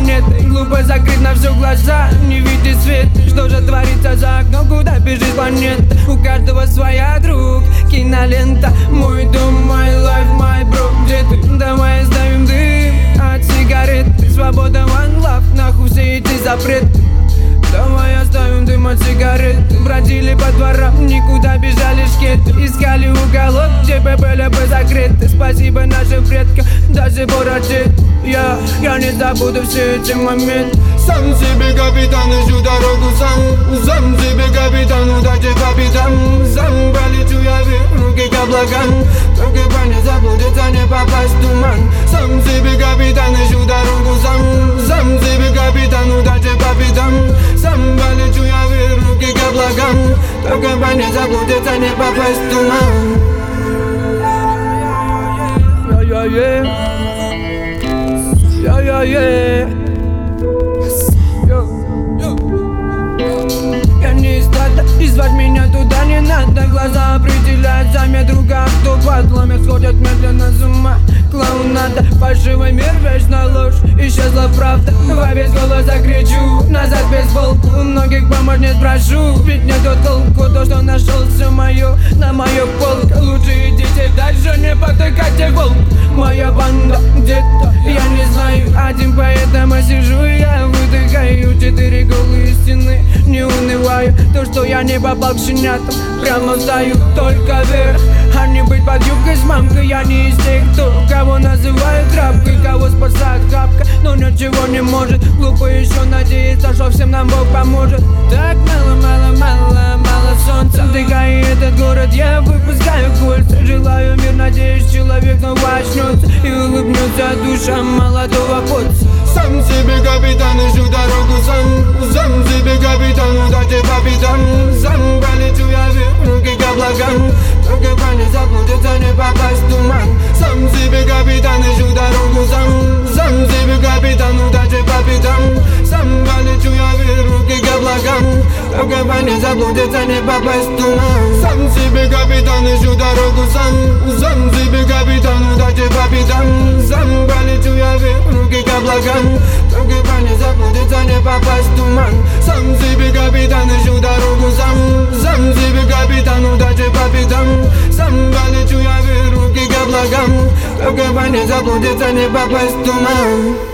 планеты. Глупо закрыть на все глаза, не видеть свет. Что же творится за окном, куда бежит планета? У каждого своя, друг, кинолента. Мой дом, мой лайф, мой бро. Где ты? Давай оставим дым от сигарет. Свобода, one love, нахуй все эти запреты. Давай оставим дым от сигарет. Бродили по дворам, никуда бежали шкеты. Искали уголок, где были бы закрыты. Спасибо нашим предкам, даже бородет. Я не забуду все эти моменты. Сам себе капитан, ищу дорогу сам себе капитан, удачи по пятам. Сам полечу я вверх, руки к облакам. Только бы не заблудиться, не попасть в туман. Сам себе капитан, ищу дорогу сам себе капитан, удачи по пятам. Сам полечу я вверх, руки к облакам. Только бы не заблудиться, не попасть в туман. Я не из стада, и звать меня туда не надо. Глаза определяют замет, рука кто подломит. Сходят медленно с ума, клоунада. Фальшивый мир, вечная ложь, исчезла правда. Во весь голос закричу, назад без волку. У многих помощниц прошу, ведь не тот толку. То, что нашел, все мое, на мою полку. Лучше идите дальше, не потыкайте волк. Моя банда где-то, я не знаю один, поэтому сижу я выдыхаю. 4 голые стены, не унываю. То, что я не попал к щенятам, прямо встаю только вверх. А не быть под юбкой с мамкой. Я не из тех, кто кого называют трапкой, кого спасает капка, но ничего не может. Глупо еще надеяться, что всем нам Бог поможет. Так мало солнца. Вдыхая этот город, я выпускаю кольца. Желаю мир, надеюсь, человек снова очнется и улыбнется душа молодого поца. Сам себе капитан, ищу дорогу сам себе капитан, удачи по пятам. Сам полечу я вверх, руки к облакам. Только бы не заблудиться, не попасть в туман. Сам себе капитан, ищу дорогу сам себе капитан, удачи по пятам. Сам полечу я вверх, руки к облакам. Только бы не заблудиться, не попасть в туман. Сам себе капитан, ищу дорогу сам себе капитан, удачи по пятам. Сам полечу я вверх, руки к облакам. Только бы не заблудиться, не попасть в туман. Сам себе капитан, ищу дорогу сам себе капитан, удачи по пятам. Сам полечу я вверх, руки к облакам. Только бы не заблудиться, не попасть в туман.